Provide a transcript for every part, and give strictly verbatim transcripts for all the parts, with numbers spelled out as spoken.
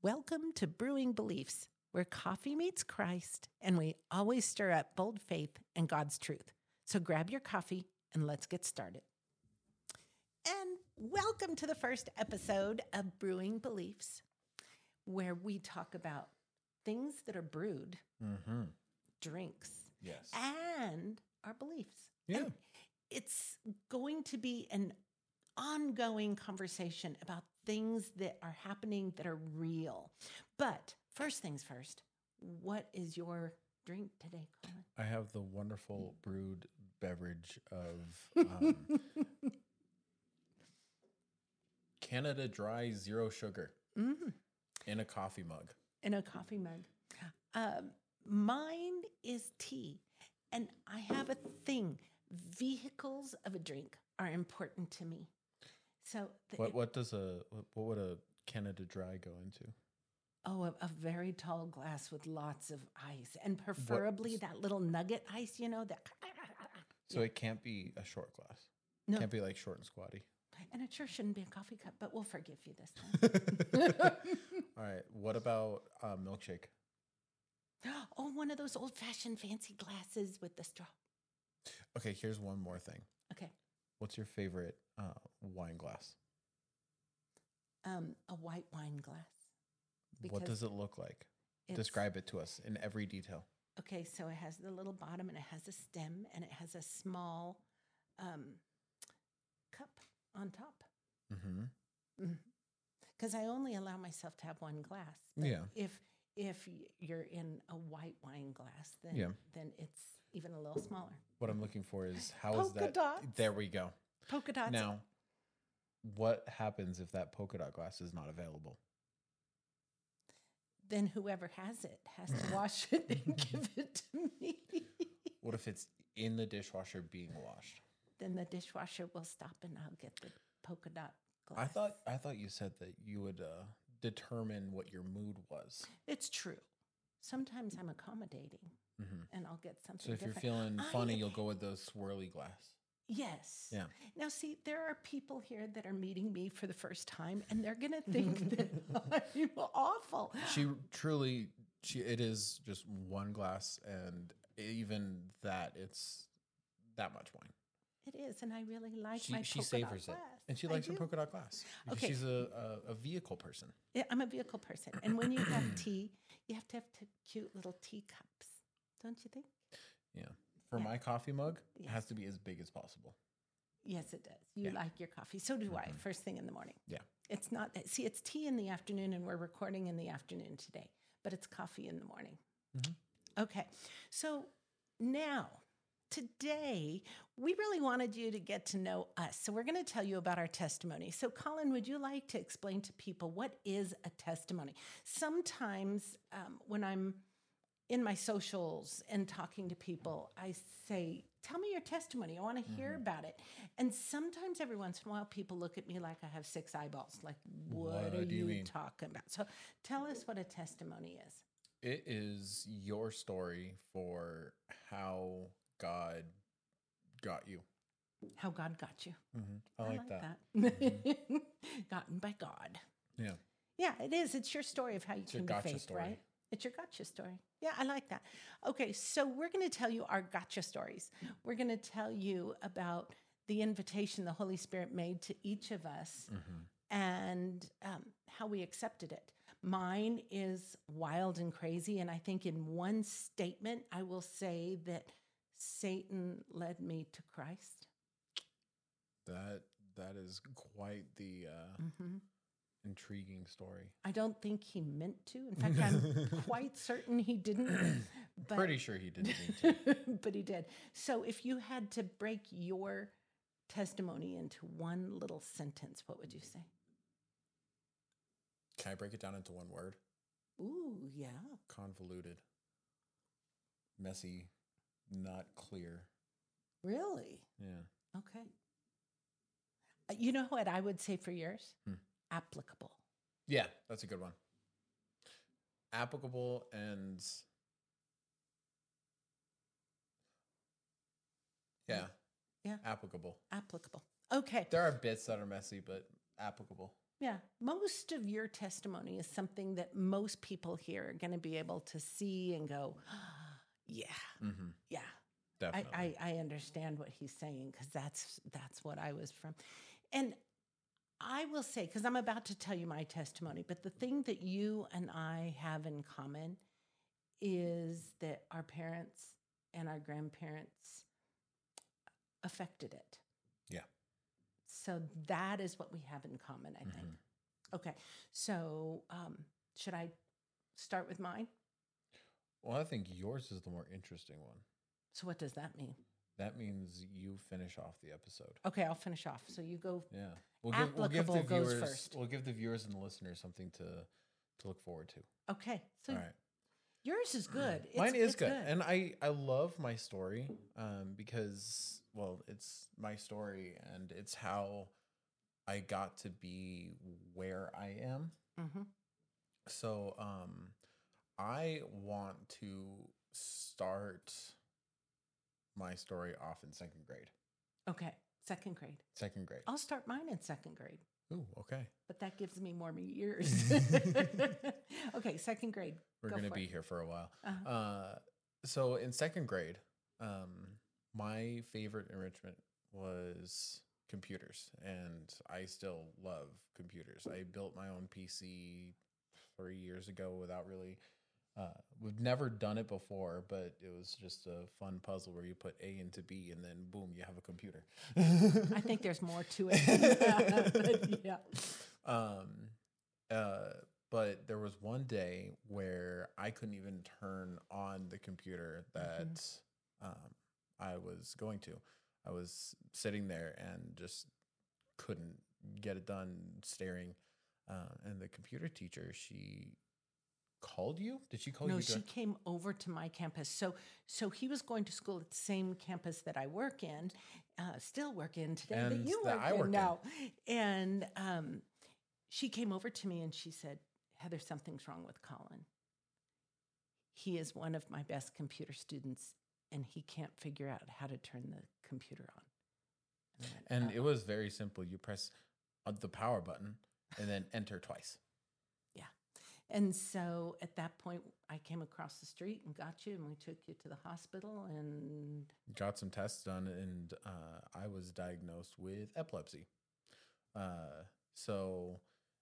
Welcome to Brewing Beliefs, where coffee meets Christ and we always stir up bold faith and God's truth. So grab your coffee and let's get started. And welcome to the first episode of Brewing Beliefs, where we talk about things that are brewed, mm-hmm. drinks, yes, and our beliefs. Yeah. And it's going to be an ongoing conversation about things that are happening that are real. But first things first, what is your drink today, Colin? I have the wonderful brewed beverage of um, Canada Dry Zero Sugar mm-hmm. in a coffee mug. In a coffee mug. Um, mine is tea, and I have a thing. Vehicles of a drink are important to me. So the, what what does a what, what would a Canada Dry go into? Oh, a, a very tall glass with lots of ice, and preferably what? that little nugget ice. You know that. So yeah. It can't be a short glass. No, it can't be like short and squatty. And it sure shouldn't be a coffee cup, but we'll forgive you this time. All right. What about uh, milkshake? Oh, one of those old-fashioned fancy glasses with the straw. Okay, here's one more thing. Okay. What's your favorite uh, wine glass? Um, a white wine glass. What does it look like? Describe it to us in every detail. Okay, so it has the little bottom, and it has a stem, and it has a small um, cup on top. Mm-hmm. Because mm-hmm. I only allow myself to have one glass. But yeah. If if you're in a white wine glass, then yeah. then it's even a little smaller. What I'm looking for is how polka is that? Dots. There we go. Polka dots. Now, what happens if that polka dot glass is not available? Then whoever has it has to wash it and give it to me. What if it's in the dishwasher being washed? Then the dishwasher will stop and I'll get the polka dot glass. I thought I thought you said that you would uh, determine what your mood was. It's true. Sometimes I'm accommodating, mm-hmm. and I'll get something So if different. you're feeling funny, I, you'll go with the swirly glass. Yes. Yeah. Now, see, there are people here that are meeting me for the first time, and they're going to think that I'm awful. She truly, she it is just one glass, and even that, it's that much wine. It is, and I really like she, my she polka savors dot it, glass. and she likes her polka dot glass. Okay. She's a, a, a vehicle person. Yeah, I'm a vehicle person, and when you have tea, you have to have t- cute little teacups, don't you think? Yeah. For yeah. my coffee mug, yes. it has to be as big as possible. Yes, it does. You yeah. like your coffee. So do mm-hmm. I, first thing in the morning. Yeah. It's not, see, it's tea in the afternoon, and we're recording in the afternoon today, but it's coffee in the morning. Mm-hmm. Okay. So now, today, we really wanted you to get to know us. So we're going to tell you about our testimony. So Colin, would you like to explain to people what is a testimony? Sometimes um, when I'm in my socials and talking to people, I say, tell me your testimony. I want to hear mm-hmm. about it. And sometimes every once in a while, people look at me like I have six eyeballs. Like, what, what are you, you talking about? So tell us what a testimony is. It is your story for how God got you. How God got you. Mm-hmm. I, I like, like that. that. Mm-hmm. Gotten by God. Yeah. Yeah, it is. It's your story of how you it's came your to gotcha faith, story. right? It's your gotcha story. Yeah, I like that. Okay, so we're going to tell you our gotcha stories. We're going to tell you about the invitation the Holy Spirit made to each of us mm-hmm. and um, how we accepted it. Mine is wild and crazy, and I think in one statement, I will say that Satan led me to Christ. That that is quite the uh, mm-hmm. intriguing story. I don't think he meant to. In fact, I'm quite certain he didn't. But, Pretty sure he didn't mean to. But he did. So if you had to break your testimony into one little sentence, what would you say? Can I break it down into one word? Ooh, yeah. Convoluted. Messy. Not clear. Really? Yeah. Okay. Uh, you know what I would say for yours? Hmm. Applicable. Yeah, that's a good one. Applicable and yeah. Yeah. Applicable. Applicable. Okay. There are bits that are messy, but applicable. Yeah. Most of your testimony is something that most people here are going to be able to see and go, yeah, Mm-hmm. yeah. I, Definitely. I, I understand what he's saying because that's that's what I was from. And I will say, because I'm about to tell you my testimony, but the thing that you and I have in common is that our parents and our grandparents affected it. Yeah. So that is what we have in common, I think. Mm-hmm. Okay. So um, should I start with mine? Well, I think yours is the more interesting one. So what does that mean? That means you finish off the episode. Okay, I'll finish off. So you go. Yeah. We'll give, we'll give the Applicable goes viewers first. we'll give the viewers and the listeners something to to look forward to. Okay. So All right. yours is good. It's, Mine is it's good. And I I love my story um because well, it's my story and it's how I got to be where I am. Mm-hmm. So um I want to start my story off in second grade. Okay. Second grade. Second grade. I'll start mine in second grade, Ooh, okay. but that gives me more years. Okay, second grade. We're Go going to for be it. here for a while. Uh-huh. Uh, so in second grade, um, my favorite enrichment was computers, and I still love computers. I built my own P C three years ago without really. Uh, we've never done it before, but it was just a fun puzzle where you put A into B, and then boom, you have a computer. I think there's more to it than that, but yeah. Um, uh, but there was one day where I couldn't even turn on the computer that mm-hmm. um, I was going to. I was sitting there and just couldn't get it done, staring. Uh, and the computer teacher, she called you? Did she call no, you? No, she direct? came over to my campus. So, so he was going to school at the same campus that I work in, uh, still work in today, and that you that work I in work now. In. And um, she came over to me and she said, Heather, something's wrong with Colin. He is one of my best computer students, and he can't figure out how to turn the computer on. And, went, and oh. It was very simple. You press the power button and then enter twice. Yeah. And so at that point, I came across the street and got you, and we took you to the hospital and got some tests done, and uh, I was diagnosed with epilepsy. Uh, so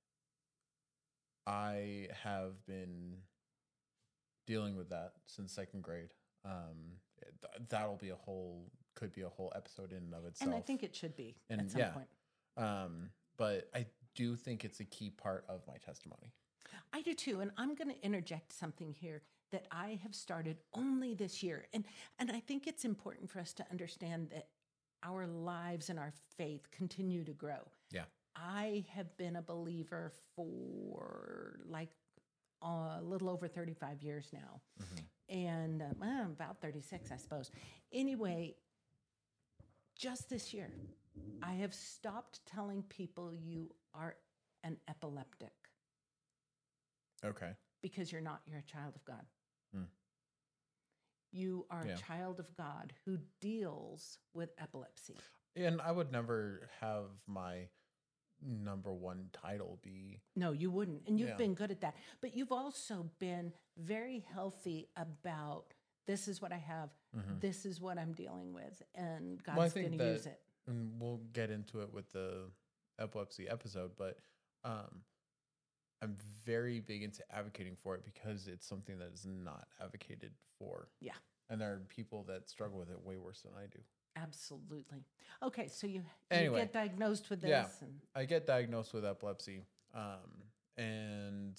I have been dealing with that since second grade. Um, th- that'll be a whole, could be a whole episode in and of itself. And I think it should be and at some yeah, point. Um, but I do think it's a key part of my testimony. I do too. And I'm going to interject something here that I have started only this year. And, and I think it's important for us to understand that our lives and our faith continue to grow. Yeah. I have been a believer for like uh, a little over thirty-five years now. Mm-hmm. And uh, well, about thirty-six, I suppose. Anyway, just this year, I have stopped telling people you are an epileptic. Okay. Because you're not, you're a child of God. Hmm. You are yeah. a child of God who deals with epilepsy. And I would never have my number one title be. No, you wouldn't. And you've yeah. been good at that. But you've also been very healthy about this is what I have, mm-hmm. this is what I'm dealing with, and God's well, going to use it. And we'll get into it with the epilepsy episode, but um, I'm very big into advocating for it because it's something that is not advocated for. Yeah. And there are people that struggle with it way worse than I do. Absolutely. Okay, so you, anyway, you get diagnosed with this. Yeah, and I get diagnosed with epilepsy, um, and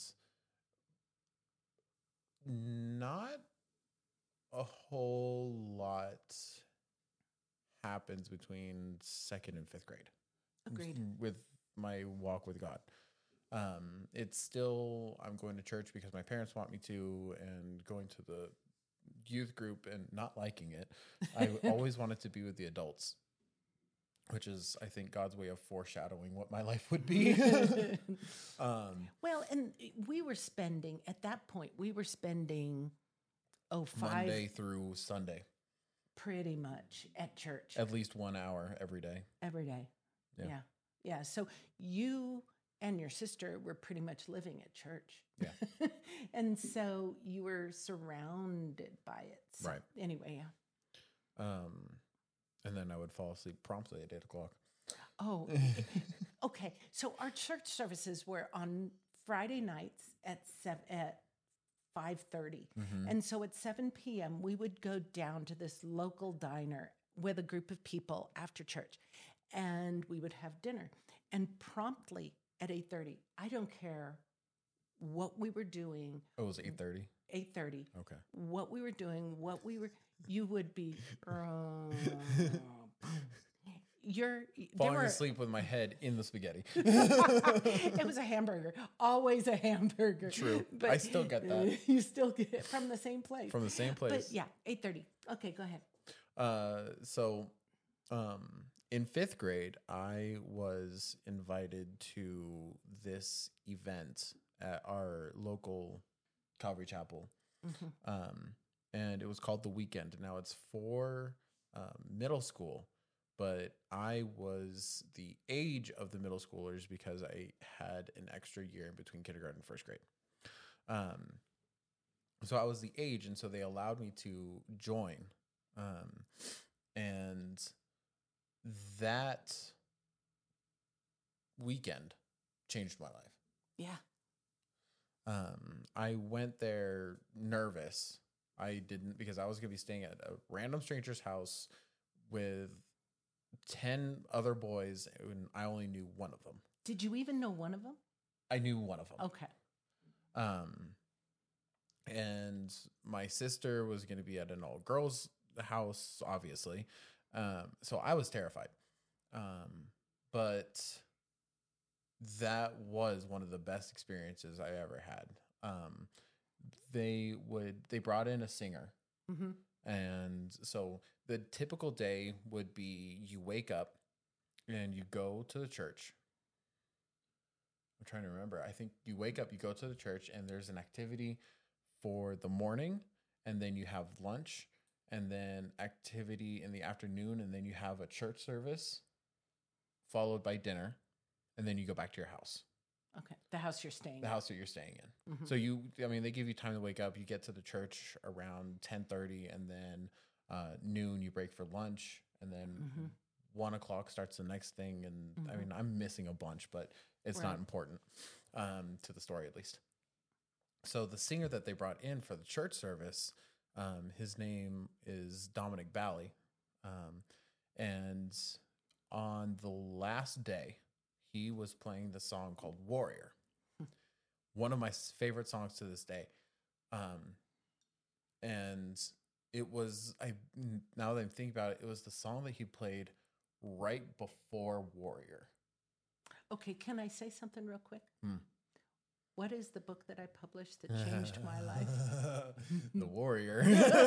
not a whole lot happens between second and fifth grade. Agreed. With my walk with God. Um, it's still, I'm going to church because my parents want me to, and going to the youth group and not liking it. I always wanted to be with the adults, which is, I think, God's way of foreshadowing what my life would be. um, well, and we were spending, at that point, we were spending, oh, five. Monday through Sunday. Pretty much at church. At least one hour every day. Every day. Yeah. Yeah. Yeah. So you and your sister were pretty much living at church. Yeah. And so you were surrounded by it. So Right. Anyway, yeah. Um, and then I would fall asleep promptly at eight o'clock. Oh, okay. So our church services were on Friday nights at seven, at five thirty. Mm-hmm. And so at seven p.m., we would go down to this local diner with a group of people after church, and we would have dinner. And promptly at eight thirty, I don't care what we were doing. Oh, it was eight thirty? eight thirty. Okay. What we were doing, what we were, you would be, uh, you're, Falling there were, asleep with my head in the spaghetti. it was a hamburger, always a hamburger. True. I still get that. You still get it from the same place. From the same place. But yeah, eight thirty. Okay, go ahead. Uh, so um, in fifth grade, I was invited to this event at our local Calvary Chapel. Mm-hmm. Um, and it was called The Weekend. Now it's for um, middle school, but I was the age of the middle schoolers because I had an extra year in between kindergarten and first grade. Um, so I was the age, and so they allowed me to join. Um, and that weekend changed my life. Yeah. Um, I went there nervous. I didn't, because I was going to be staying at a random stranger's house with ten other boys, and I only knew one of them. Did you even know one of them? I knew one of them. Okay. Um, and my sister was going to be at an all girls house, obviously. Um, so I was terrified. Um, but that was one of the best experiences I ever had. Um, they would, they brought in a singer. Mm-hmm. And so the typical day would be you wake up and you go to the church. I'm trying to remember. I think you wake up, you go to the church, and there's an activity for the morning, and then you have lunch, and then activity in the afternoon, and then you have a church service followed by dinner, and then you go back to your house. Okay. The house you're staying The in. house that you're staying in. Mm-hmm. So you, I mean, they give you time to wake up. You get to the church around ten thirty, and then uh, noon you break for lunch, and then Mm-hmm. one o'clock starts the next thing. And I Mhm. mean, I'm missing a bunch, but it's Right. not important um, to the story, at least. So the singer that they brought in for the church service, um, his name is Dominic Bally. Um, and on the last day, he was playing the song called Warrior. One of my s- favorite songs to this day. Um, and it was, I now that I'm thinking about it, it was the song that he played right before Warrior. Okay. Can I say something real quick? Hmm. What is the book that I published that changed my life? The Warrior.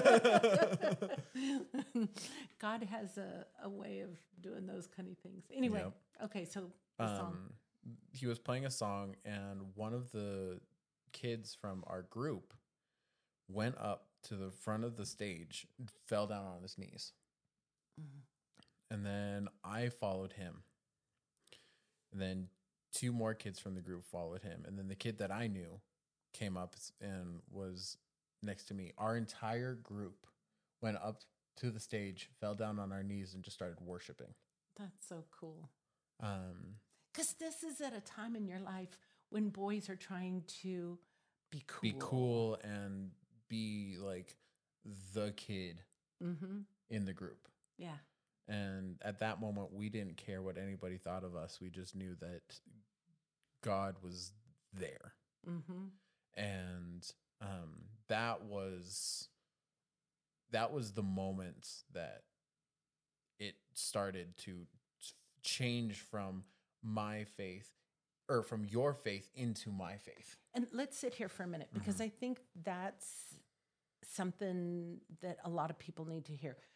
God has a, a way of doing those kind of things. Anyway, Yep. okay, so the song. Um, he was playing a song, and one of the kids from our group went up to the front of the stage, fell down on his knees. Mhm. And then I followed him. And then two more kids from the group followed him. And then the kid that I knew came up and was next to me. Our entire group went up to the stage, fell down on our knees, and just started worshiping. That's so cool. Um, Because this is at a time in your life when boys are trying to be cool. be cool and be like the kid Mm-hmm. in the group. Yeah. And at that moment, we didn't care what anybody thought of us. We just knew that God was there. Mm-hmm. And um, that was that was the moment that it started to change from my faith or from your faith into my faith. And let's sit here for a minute because Mhm. I think that's something that a lot of people need to hear.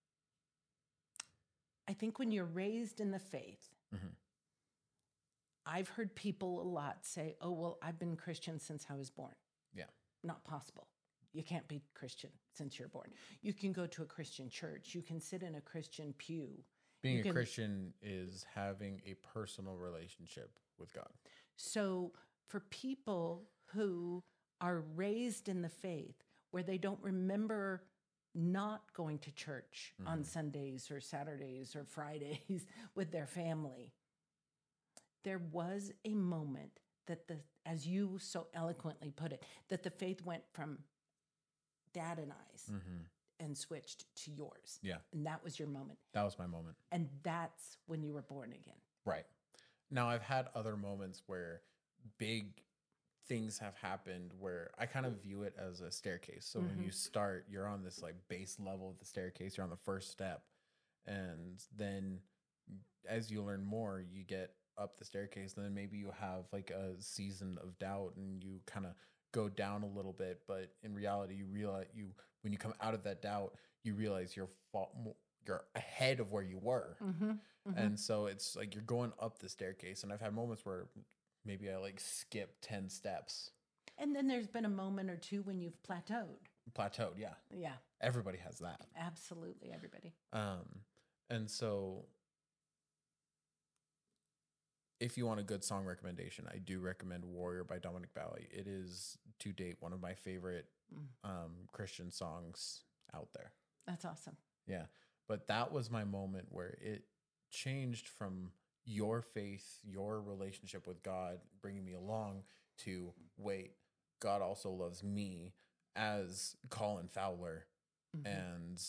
I think when you're raised in the faith, Mhm. I've heard people a lot say, oh, well, I've been Christian since I was born. Yeah. Not possible. You can't be Christian since you're born. You can go to a Christian church. You can sit in a Christian pew. Being You a can- Christian is having a personal relationship with God. So for people who are raised in the faith where they don't remember not going to church mm-hmm. on Sundays or Saturdays or Fridays with their family, there was a moment that the, as you so eloquently put it, that the faith went from Dad and I's mm-hmm. and switched to yours. Yeah. And that was your moment. That was my moment. And that's when you were born again. Right. Now, I've had other moments where big things have happened where I kind of view it as a staircase. So mm-hmm. when you start, you're on this like base level of the staircase, you're on the first step. And then as you learn more, you get up the staircase, and then maybe you have like a season of doubt and you kind of go down a little bit. But in reality, you realize you, when you come out of that doubt, you realize you're fa- you're ahead of where you were. Mm-hmm. Mm-hmm. And so it's like you're going up the staircase. And I've had moments where maybe I like skip ten steps. And then there's been a moment or two when you've plateaued. Plateaued, yeah. Yeah. Everybody has that. Absolutely, everybody. Um, and so if you want a good song recommendation, I do recommend Warrior by Dominic Valley. It is, to date, one of my favorite mm. um, Christian songs out there. That's awesome. Yeah. But that was my moment where it changed from your faith, your relationship with God, bringing me along to, wait, God also loves me as Colin Fowler, mm-hmm. and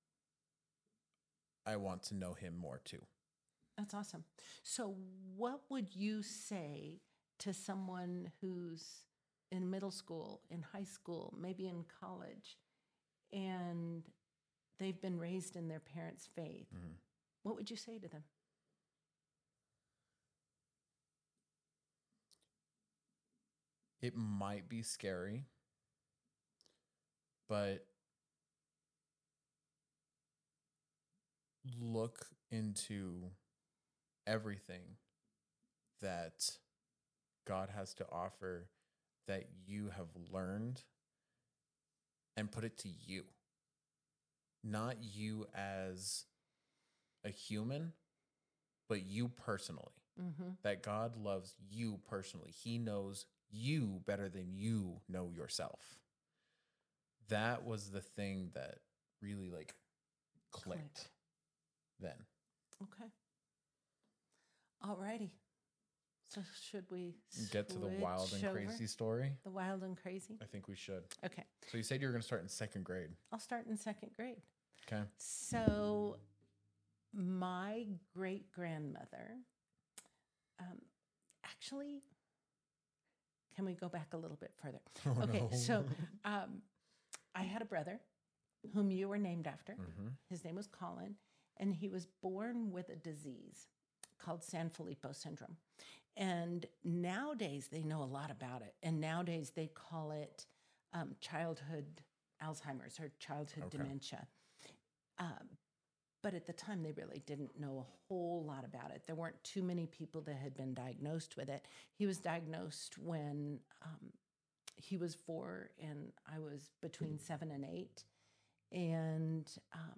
I want to know him more too. That's awesome. So what would you say to someone who's in middle school, in high school, maybe in college, and they've been raised in their parents' faith? Mm-hmm. What would you say to them? It might be scary, but look into everything that God has to offer that you have learned and put it to you. Not you as a human, but you personally. Mm-hmm. That God loves you personally. He knows you better than you know yourself. That was the thing that really like clicked, clicked. then. Okay. All righty. So should we get to the wild and crazy story? The wild and crazy? I think we should. Okay. So you said you were going to start in second grade. I'll start in second grade. Okay. So my great-grandmother, um, actually, can we go back a little bit further? Oh, okay, no. so um, I had a brother whom you were named after. Mm-hmm. His name was Colin, and he was born with a disease called Sanfilippo syndrome. And nowadays, they know a lot about it. And nowadays, they call it um, childhood Alzheimer's or childhood okay. dementia. Um, but at the time, they really didn't know a whole lot about it. There weren't too many people that had been diagnosed with it. He was diagnosed when um, he was four, and I was between seven and eight. And um,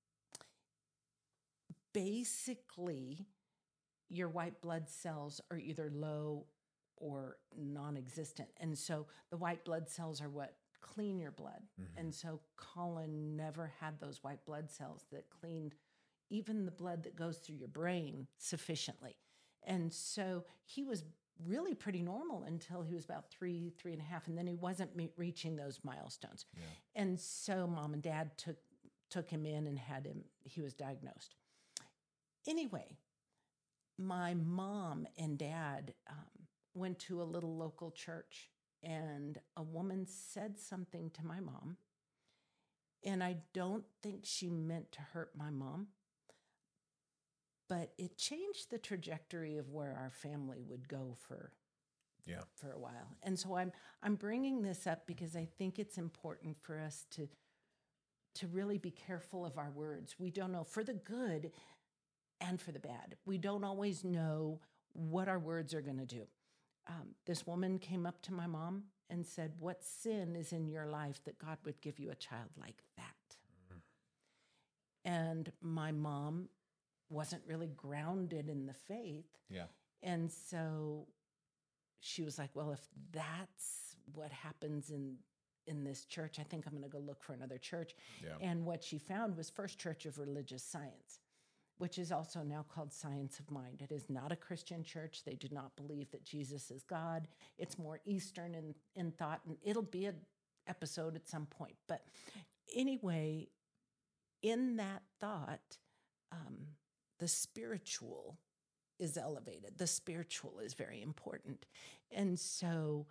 basically, your white blood cells are either low or non-existent. And so the white blood cells are what clean your blood. Mm-hmm. And so Colin never had those white blood cells that cleaned even the blood that goes through your brain sufficiently. And so he was really pretty normal until he was about three, three and a half, and then he wasn't me- reaching those milestones. Yeah. And so mom and dad took took him in and had him, he was diagnosed. Anyway, my mom and dad um, went to a little local church, and a woman said something to my mom, and I don't think she meant to hurt my mom, but it changed the trajectory of where our family would go for yeah for a while. And so I'm I'm bringing this up because I think it's important for us to to really be careful of our words. We don't know, for the good and for the bad. We don't always know what our words are going to do. Um, this woman came up to my mom and said, "What sin is in your life that God would give you a child like that?" Mm-hmm. And my mom wasn't really grounded in the faith. Yeah. And so she was like, well, if that's what happens in in this church, I think I'm going to go look for another church. Yeah. And what she found was First Church of Religious Science, which is also now called Science of Mind. It is not a Christian church. They do not believe that Jesus is God. It's more Eastern in, in thought, and it'll be an episode at some point. But anyway, in that thought, um, the spiritual is elevated. The spiritual is very important. And so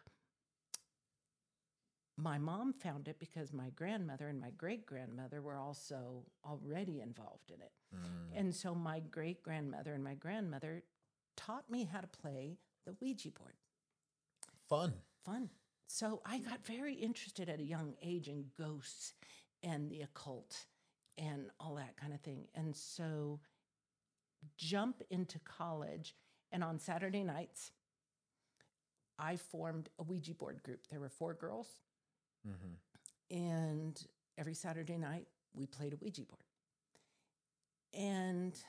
my mom found it because my grandmother and my great-grandmother were also already involved in it. Mm. And so my great-grandmother and my grandmother taught me how to play the Ouija board. Fun. Fun. So I got very interested at a young age in ghosts and the occult and all that kind of thing. And so jump into college, and on Saturday nights, I formed a Ouija board group. There were four girls. Mm-hmm. And every Saturday night, we played a Ouija board. And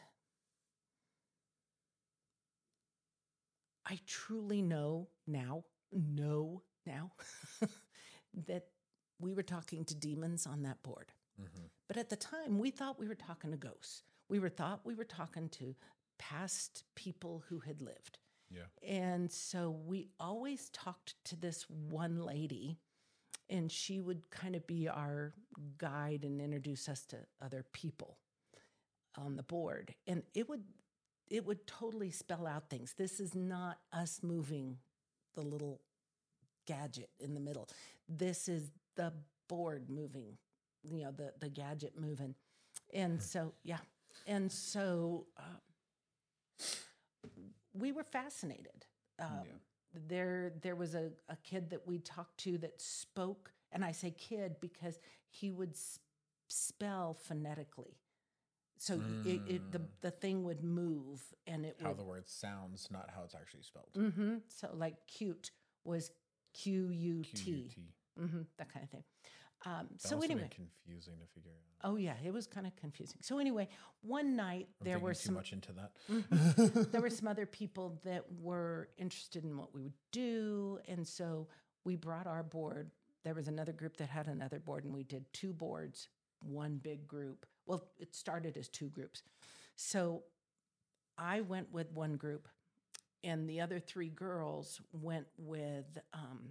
I truly know now, know now, that we were talking to demons on that board. Mm-hmm. But at the time, we thought we were talking to ghosts. We were thought we were talking to past people who had lived. Yeah. And so we always talked to this one lady, and she would kind of be our guide and introduce us to other people on the board. And it would it would totally spell out things. This is not us moving the little gadget in the middle. This is the board moving, you know, the, the gadget moving. And so, yeah. And so uh, we were fascinated. Um, yeah. There, there was a, a kid that we talked to that spoke, and I say kid because he would s- spell phonetically. So mm. it, it, the the thing would move, and it how would, the word sounds, not how it's actually spelled. Mm-hmm. So like cute was Q U T. Mm-hmm, that kind of thing. Um, that so must anyway, have been confusing to figure out. Oh yeah, it was kind of confusing. So anyway, one night I'm there were too some much into that. mm-hmm, there were some other people that were interested in what we would do, and so we brought our board. There was another group that had another board, and we did two boards, one big group. Well, it started as two groups. So I went with one group, and the other three girls went with um,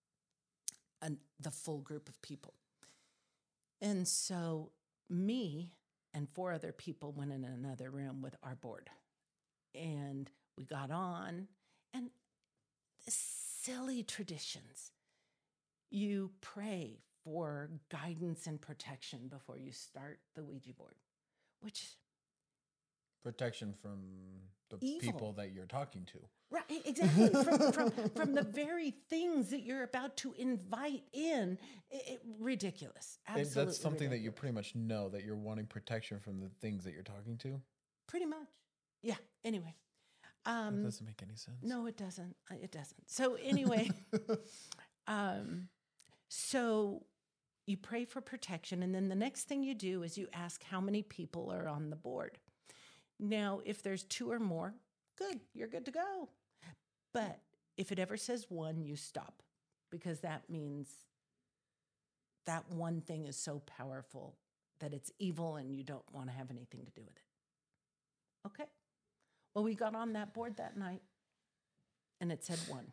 an, the full group of people. And so me and four other people went in another room with our board. And we got on, and silly traditions. You pray for guidance and protection before you start the Ouija board, which... Protection from the evil. People that you're talking to. Right, exactly. from, from, from the very things that you're about to invite in. It, it, ridiculous. Absolutely. It, that's something ridiculous. That you pretty much know, that you're wanting protection from the things that you're talking to? Pretty much. Yeah. Anyway. Um, that doesn't make any sense. No, it doesn't. It doesn't. So anyway, um, so you pray for protection, and then the next thing you do is you ask how many people are on the board. Now, if there's two or more, good, you're good to go. But if it ever says one, you stop, because that means that one thing is so powerful that it's evil and you don't want to have anything to do with it. Okay. Well, we got on that board that night, and it said one.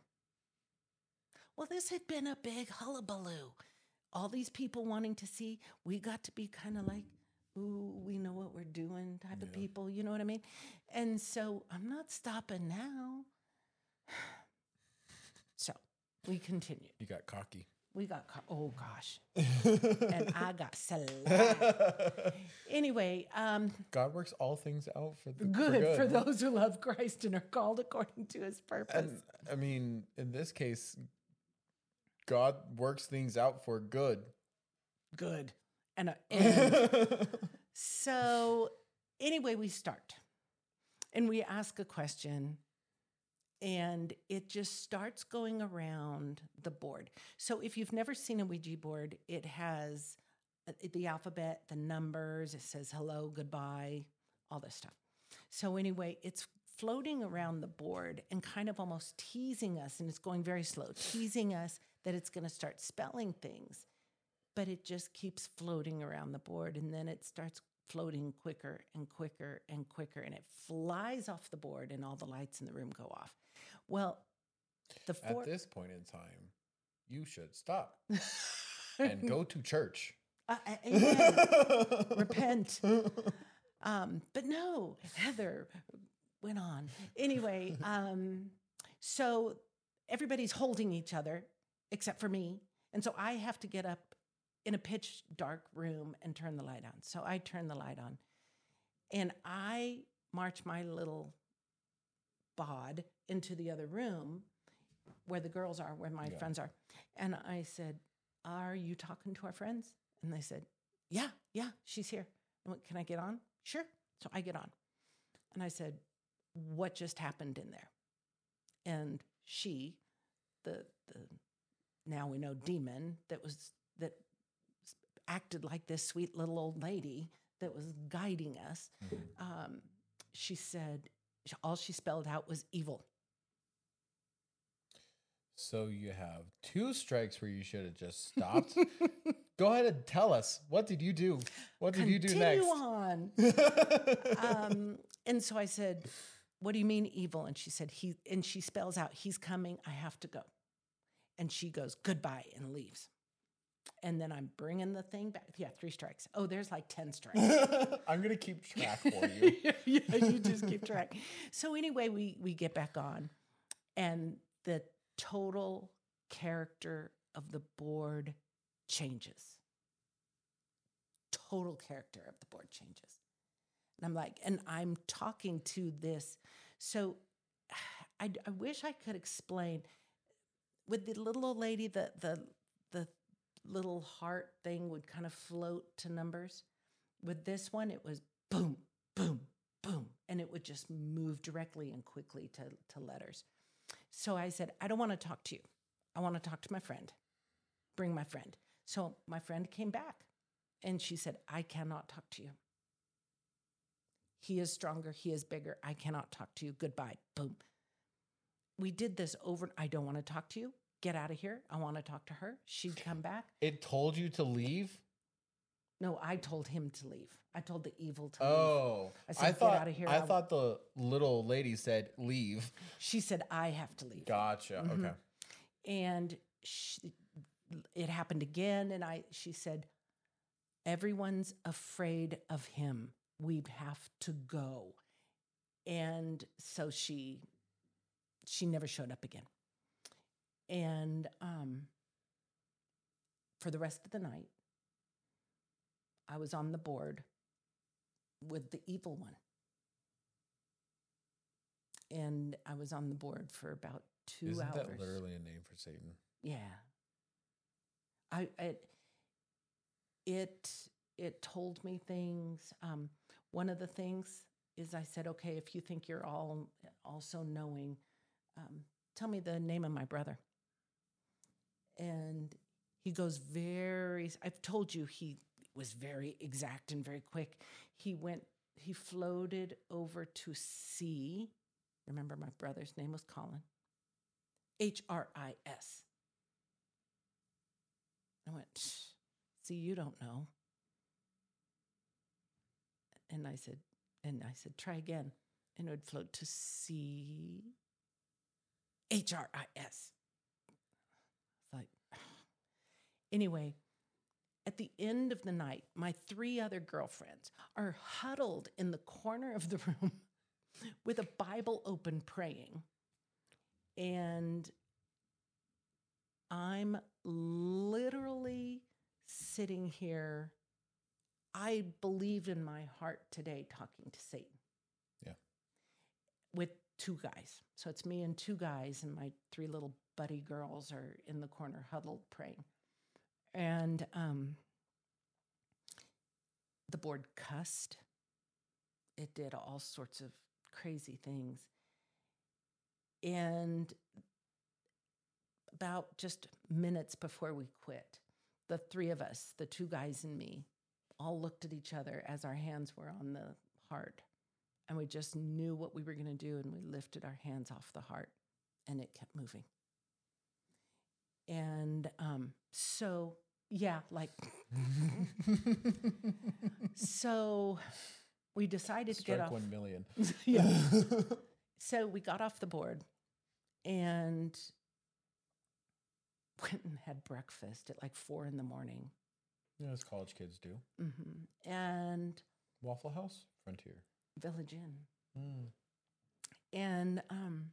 Well, this had been a big hullabaloo. All these people wanting to see, we got to be kind of like, ooh, we know what we're doing type yeah. of people, you know what I mean? And so I'm not stopping now. So we continued. You got cocky. We got, co- oh gosh. And I got slapped. Anyway. Um, God works all things out for the good, for good. For those who love Christ and are called according to his purpose. And I mean, in this case, God works things out for good. Good. And, uh, and so anyway, we start and we ask a question, and it just starts going around the board. So if you've never seen a Ouija board, it has the alphabet, the numbers, it says hello, goodbye, all this stuff. So anyway, it's floating around the board and kind of almost teasing us, and it's going very slow, teasing us that it's going to start spelling things. But it just keeps floating around the board, and then it starts floating quicker and quicker and quicker, and it flies off the board, and all the lights in the room go off. Well, the four- at this point in time, you should stop and go to church. Uh, amen. Repent. Um, but no, Heather went on. Anyway, um, so everybody's holding each other except for me. And so I have to get up in a pitch dark room and turn the light on. So I turn the light on. And I march my little bod into the other room where the girls are, where my yeah. friends are. And I said, are you talking to our friends? And they said, yeah, yeah, she's here. I went, can I get on? Sure. So I get on. And I said, what just happened in there? And she, the the now we know demon that was that acted like this sweet little old lady that was guiding us, mm-hmm. um, she said, all she spelled out was evil. So you have two strikes where you should have just stopped. Go ahead and tell us. What did you do? What did Continue you do next? on. um, and so I said, what do you mean evil? And she said, he, and she spells out, he's coming. I have to go. And she goes, goodbye, and leaves. And then I'm bringing the thing back. Yeah, three strikes. Oh, there's like ten strikes. I'm going to keep track for you. Yeah, you just keep track. So anyway, we we get back on. And the total character of the board changes. Total character of the board changes. And I'm like, and I'm talking to this. So I, I wish I could explain. With the little old lady, the the the little heart thing would kind of float to numbers. With this one, it was boom, boom, boom. And it would just move directly and quickly to, to letters. So I said, I don't want to talk to you. I want to talk to my friend. Bring my friend. So my friend came back and she said, I cannot talk to you. He is stronger. He is bigger. I cannot talk to you. Goodbye. Boom. We did this over. I don't want to talk to you. Get out of here. I want to talk to her. She'd come back. It told you to leave? No, I told him to leave. I told the evil to oh, leave. Oh, I said, I thought, get out of here. I, I thought the little lady said leave. She said, I have to leave. Gotcha. Mm-hmm. Okay. And she, it happened again. And I, she said, everyone's afraid of him. We have to go. And so she, she never showed up again. And um, for the rest of the night, I was on the board with the evil one. And I was on the board for about two Isn't hours. Isn't that literally a name for Satan? Yeah. I it it, it told me things. Um, one of the things is I said, okay, if you think you're all also knowing, um, tell me the name of my brother. And he goes very, I've told you he was very exact and very quick. He went, he floated over to C. Remember, my brother's name was Colin. H R I S. I went, see, you don't know. And I said, and I said, try again. And it would float to C. H R I S. It's like, anyway, at the end of the night, my three other girlfriends are huddled in the corner of the room with a Bible open praying. And I'm literally sitting here. I believe in my heart today talking to Satan. Yeah. With two guys. So it's me and two guys, and my three little buddy girls are in the corner huddled praying. And um, the board cussed. It did all sorts of crazy things. And about just minutes before we quit, the three of us, the two guys and me, all looked at each other as our hands were on the heart. And we just knew what we were going to do, and we lifted our hands off the heart, and it kept moving. And um, so, yeah, like, so we decided Strike to get off. one million. Yeah. So we got off the board and went and had breakfast at like four in the morning. Yeah, as college kids do. Mm-hmm. And Waffle House? Frontier. Village Inn. Mm. And um,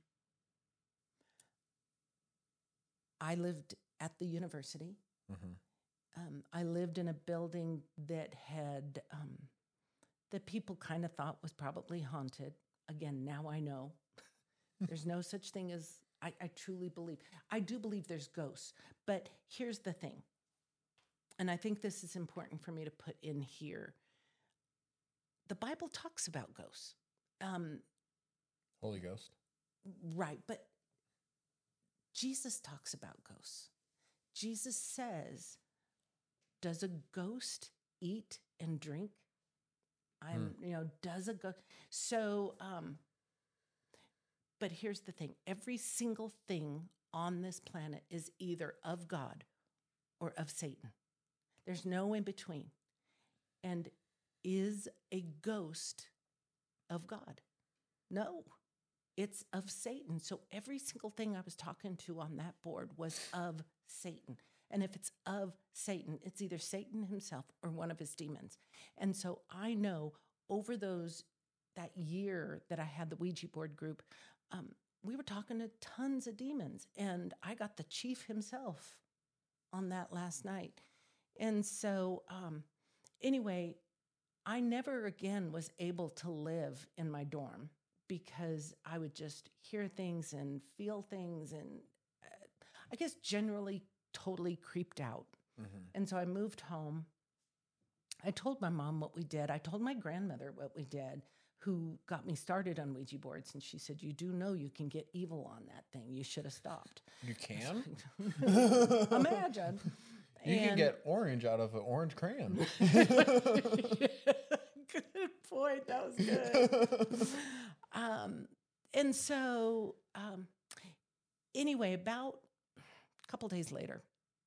I lived at the university. Mm-hmm. Um, I lived in a building that had, um, that people kind of thought was probably haunted. Again, now I know. There's no such thing as, I, I truly believe. I do believe there's ghosts. But here's the thing. And I think this is important for me to put in here. The Bible talks about ghosts. Um, Holy Ghost. right, but Jesus talks about ghosts. Jesus says, does a ghost eat and drink? I'm, hmm. you know, does a ghost? So, um, but here's the thing. Every single thing on this planet is either of God or of Satan. There's no in between. And is a ghost of God? No, it's of Satan. So every single thing I was talking to on that board was of Satan. And if it's of Satan, it's either Satan himself or one of his demons. And so I know over those, that year that I had the Ouija board group, um, we were talking to tons of demons. And I got the chief himself on that last night. And so um, anyway, I never again was able to live in my dorm because I would just hear things and feel things and uh, I guess generally totally creeped out. Mm-hmm. And so I moved home. I told my mom what we did. I told my grandmother what we did, who got me started on Ouija boards. And she said, you do know you can get evil on that thing. You should have stopped. You can? Imagine. You and, can get orange out of an orange crayon. Good point. That was good. um, and so, um, anyway, about a couple days later,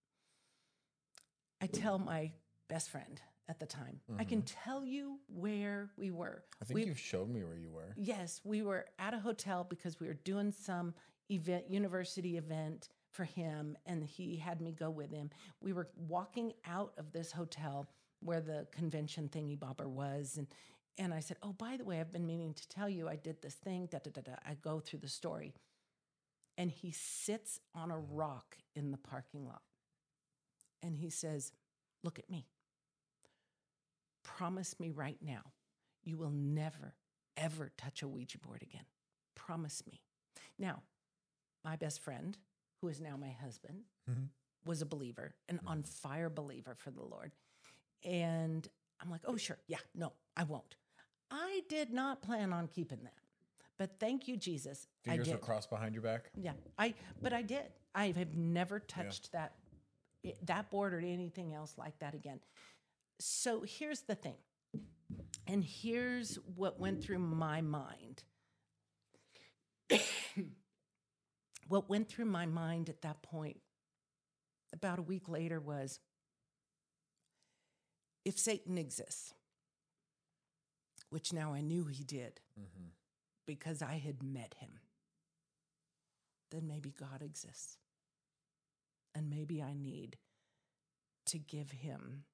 I tell my best friend at the time, mm-hmm. I can tell you where we were. I think we, you've showed me where you were. Yes, we were at a hotel because we were doing some event, university event for him, and he had me go with him. We were walking out of this hotel where the convention thingy bobber was, and and I said, oh, by the way, I've been meaning to tell you I did this thing, da da da da. I go through the story. And he sits on a rock in the parking lot. And he says, look at me. Promise me right now, you will never, ever touch a Ouija board again. Promise me. Now, my best friend, who is now my husband, mm-hmm. was a believer, an mm-hmm. on fire believer for the Lord. And I'm like, oh, sure. Yeah, no, I won't. I did not plan on keeping that. But thank you, Jesus. Fingers I did. were crossed behind your back? Yeah, I. But I did. I have never touched yeah. that, that board or anything else like that again. So here's the thing. And here's what went through my mind. What went through my mind at that point, about a week later, was if Satan exists, which now I knew he did mm-hmm. because I had met him, then maybe God exists. And maybe I need to give him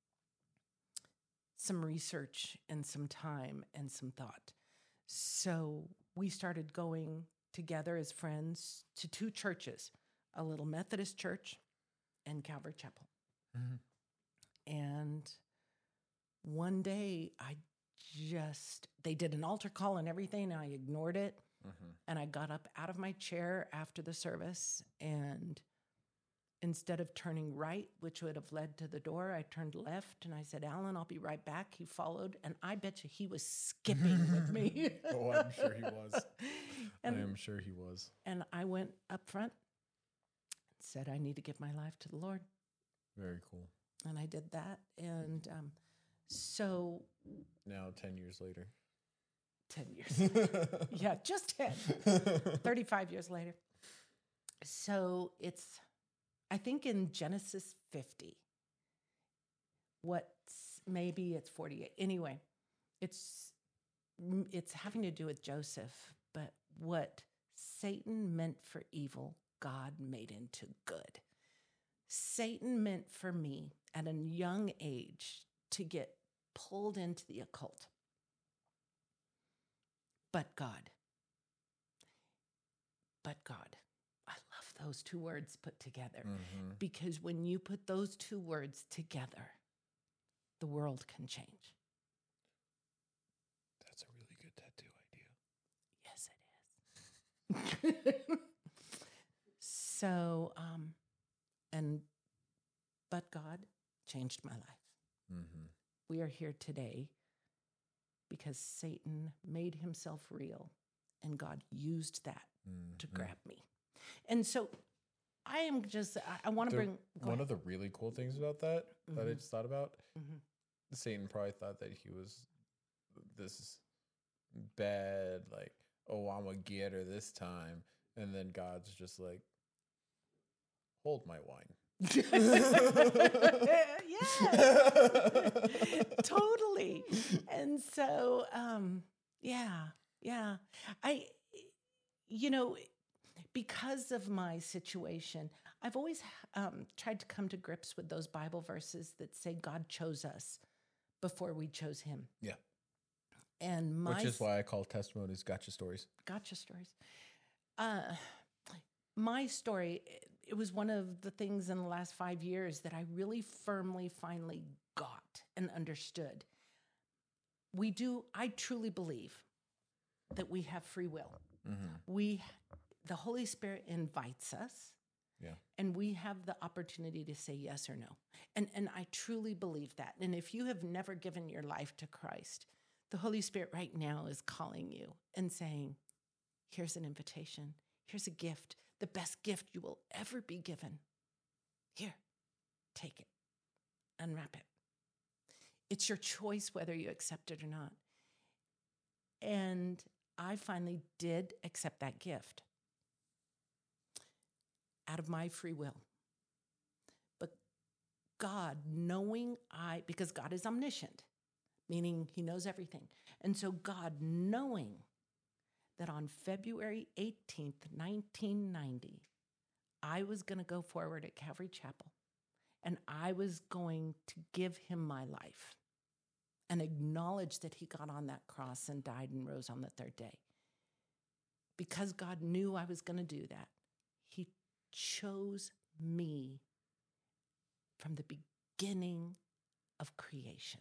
some research and some time and some thought. So we started going together as friends to two churches, a little Methodist church and Calvary Chapel. Mm-hmm. And one day I just, they did an altar call and everything, and I ignored it. Mm-hmm. And I got up out of my chair after the service, and instead of turning right, which would have led to the door, I turned left, and I said, Alan, I'll be right back. He followed, and I bet you he was skipping with me. Oh, I'm sure he was. And, I am sure he was. And I went up front and said, I need to give my life to the Lord. Very cool. And I did that. And um, so... Now, ten years later. ten years later. Yeah, just ten. thirty-five years later. So it's, I think in Genesis fifty, what's, maybe it's forty-eight. Anyway, it's it's having to do with Joseph, but what Satan meant for evil, God made into good. Satan meant for me at a young age to get pulled into the occult. But God. But God. I love those two words put together, mm-hmm. because when you put those two words together, the world can change. That's a really good tattoo idea. Yes, it is. So, um, and, but God changed my life. Mm-hmm. We are here today because Satan made himself real and God used that mm-hmm. to grab me. And so I am just, I, I want to bring. One ahead. Of the really cool things about that, mm-hmm. that I just thought about, mm-hmm. Satan probably thought that he was this bad, like, oh, I'm going to get her this time. And then God's just like, hold my wine. Yeah, totally. And so, um, yeah, yeah. I, you know, because of my situation, I've always um, tried to come to grips with those Bible verses that say God chose us before we chose him. Yeah. And my, which is why I call testimonies gotcha stories. Gotcha stories. Uh, my story, it was one of the things in the last five years that I really firmly, finally got and understood. We do, I truly believe that we have free will. Mm-hmm. We, the Holy Spirit invites us. Yeah. And we have the opportunity to say yes or no. And and I truly believe that. And if you have never given your life to Christ, the Holy Spirit right now is calling you and saying, here's an invitation. Here's a gift, the best gift you will ever be given. Here, take it, unwrap it. It's your choice whether you accept it or not. And I finally did accept that gift out of my free will. But God, knowing I, because God is omniscient, meaning he knows everything. And so God, knowing that on February eighteenth, nineteen ninety, I was going to go forward at Calvary Chapel, and I was going to give him my life and acknowledge that he got on that cross and died and rose on the third day. Because God knew I was going to do that, he chose me from the beginning of creation.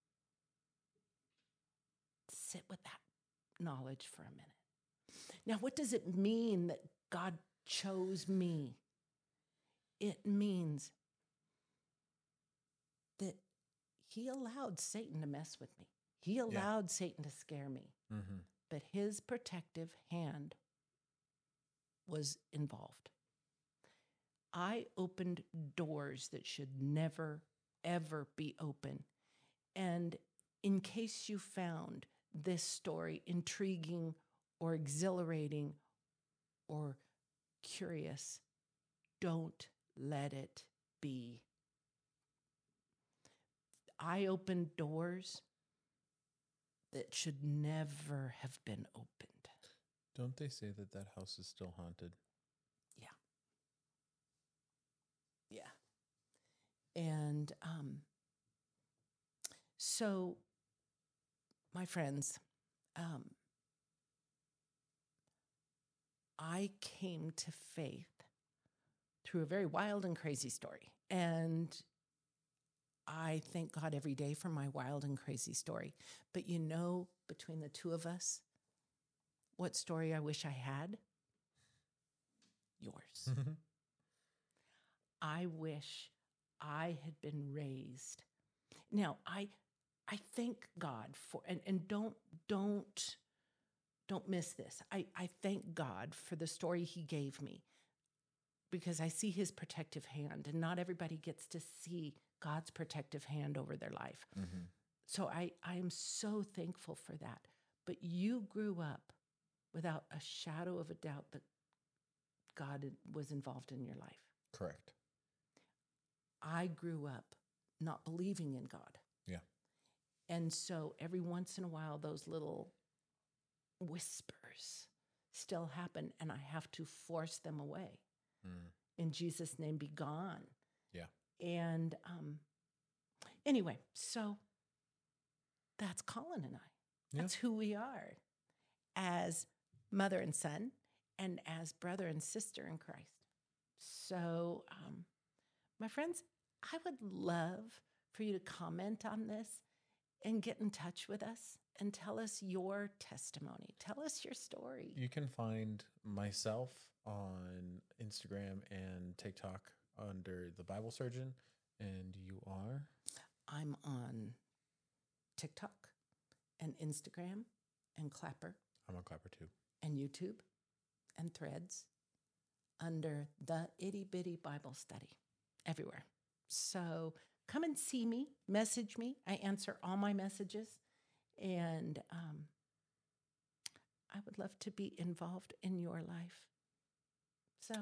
Sit with that knowledge for a minute. Now, what does it mean that God chose me? It means that he allowed Satan to mess with me. He allowed yeah. Satan to scare me. Mm-hmm. But his protective hand was involved. I opened doors that should never, ever be open. And in case you found this story intriguing or exhilarating or curious, don't let it be. I opened doors that should never have been opened. Don't they say that that house is still haunted? Yeah. Yeah. And um, so, my friends, um, I came to faith through a very wild and crazy story. And I thank God every day for my wild and crazy story. But you know, between the two of us, what story I wish I had? Yours. I wish I had been raised. Now, I I thank God for, and, and don't, don't, don't miss this. I, I thank God for the story he gave me, because I see his protective hand, and not everybody gets to see God's protective hand over their life. Mm-hmm. So I, I am so thankful for that. but you grew up without a shadow of a doubt that God was involved in your life. Correct. I grew up not believing in God. Yeah. And so every once in a while, those little whispers still happen, and I have to force them away. Mm. In Jesus' name, be gone. Yeah. And um, anyway, so that's Colin and I. That's yeah. who we are as mother and son and as brother and sister in Christ. So, um, my friends, I would love for you to comment on this and get in touch with us and tell us your testimony. Tell us your story. You can find myself on Instagram and TikTok under The Bible Surgeon. And you are? I'm on TikTok and Instagram and Clapper. I'm on Clapper too. And YouTube and Threads under The Itty Bitty Bible Study everywhere. So come and see me, message me. I answer all my messages. And um, I would love to be involved in your life. So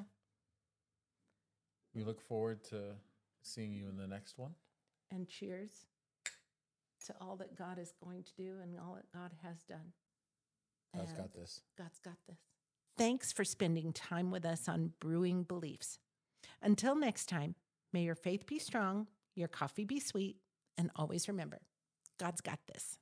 we look forward to seeing you in the next one. And cheers to all that God is going to do and all that God has done. God's and got this. God's got this. Thanks for spending time with us on Brewing Beliefs. Until next time, may your faith be strong, your coffee be sweet, and always remember, God's got this.